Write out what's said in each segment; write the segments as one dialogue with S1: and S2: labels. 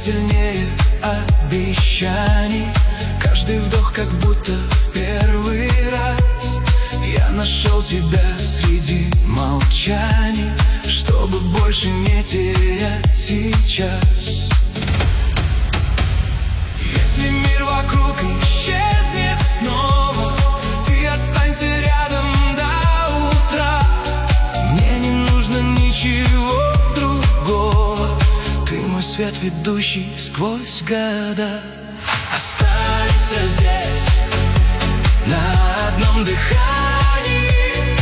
S1: сильнее обещаний. Каждый вдох как будто в первый раз. Я нашел тебя среди молчаний, чтобы больше не терять сейчас. Если мир вокруг исчезнет снова, ты останься рядом до утра. Мне не нужно ничего другого, ты мой свет, ведущий сквозь года. Останься здесь, на одном дыхании.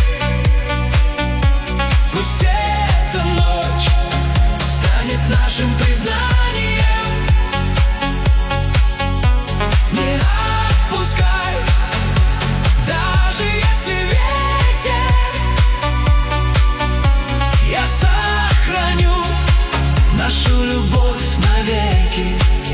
S1: Пусть эта ночь станет нашим признанием. Не отпускай, даже если ветер. Я сохраню нашу любовь навеки.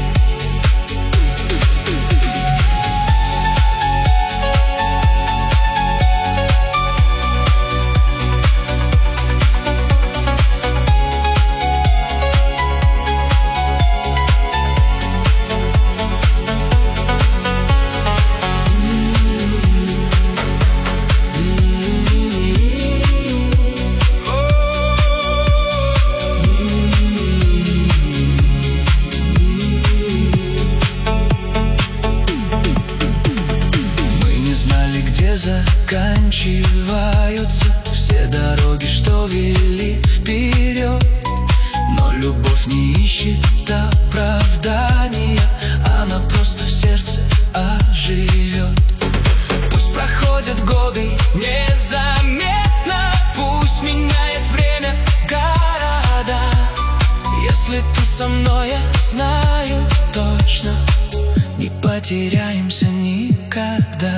S1: Заканчиваются все дороги, что вели вперед. Но любовь не ищет оправдания, она просто в сердце оживет. Пусть проходят годы незаметно, пусть меняет время города. Если ты со мной, я знаю точно, не потеряемся никогда.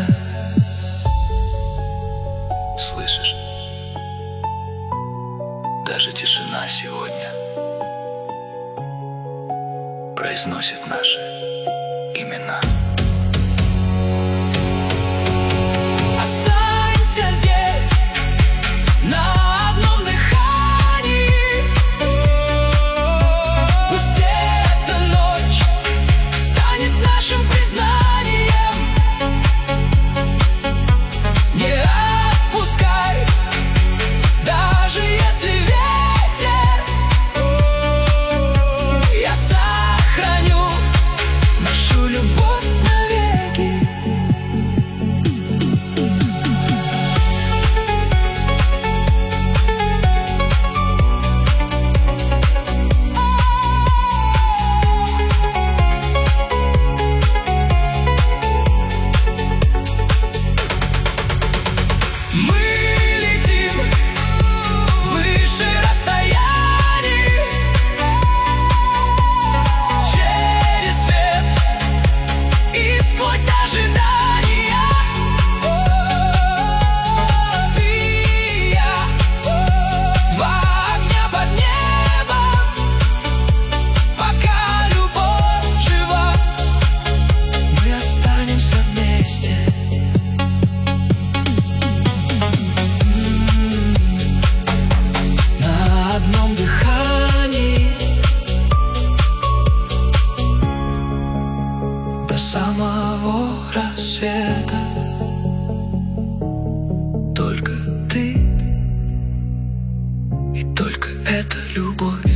S1: Слышишь? Даже тишина сегодня произносит наши имена. Останься здесь, на одном дыхании. Пусть эта ночь станет нашим признанием. Не отпускай, даже если ветер. Я сохраню нашу любовь навеки. Мы летим выше расстояний, через свет и сквозь ожидания. Ты и я, два огня под небом, пока любовь жива. Мы останемся вместе. На одном дыхании до самого рассвета. Только ты и только эта любовь.